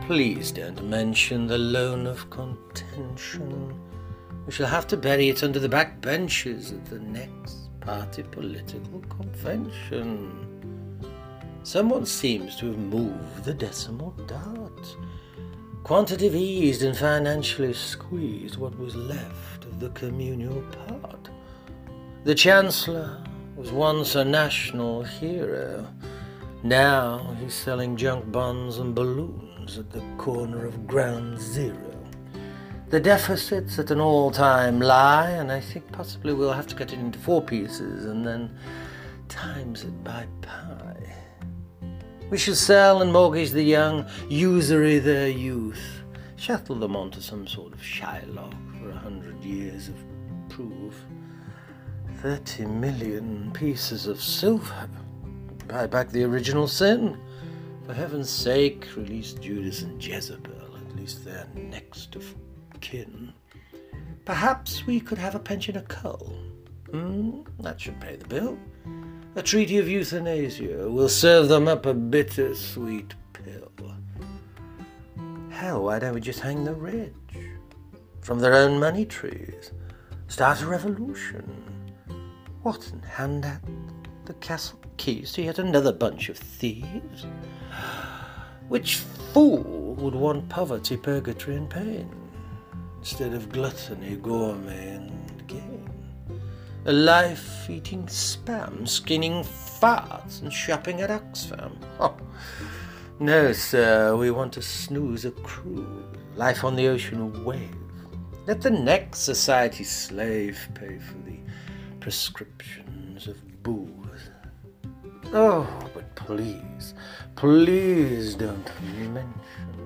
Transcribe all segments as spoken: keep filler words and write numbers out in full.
Please don't mention the loan of contention. We shall have to bury it under the back benches at the next party political convention. Someone seems to have moved the decimal dot. Quantitative eased and financially squeezed what was left of the communal part. The Chancellor was once a national hero. Now he's selling junk bonds and balloons at the corner of Ground Zero. The deficit's at an all-time lie, and I think possibly we'll have to cut it into four pieces and then times it by pi. We shall sell and mortgage the young, usury their youth, shuttle them onto some sort of Shylock for a hundred years of proof. Thirty million pieces of silver. Buy back the original sin. For heaven's sake, release Judas and Jezebel, at least they're next of kin. Perhaps we could have a pension of coal. Hmm, that should pay the bill. A treaty of euthanasia will serve them up a bitter-sweet pill. Hell, why don't we just hang the rich from their own money trees? Start a revolution. What, and hand out the castle keys to yet another bunch of thieves? Which fool would want poverty, purgatory, and pain, instead of gluttony, gourmet, and gain? A life eating spam, skinning farts, and shopping at Oxfam. Oh, no, sir, we want to snooze a cruise, life on the ocean wave. Let the next society slave pay for the prescriptions of booze. Oh, but please, please don't mention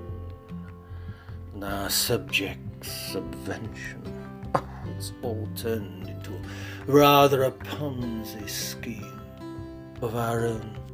our subject's subvention. Oh, it's all turned into rather a Ponzi scheme of our own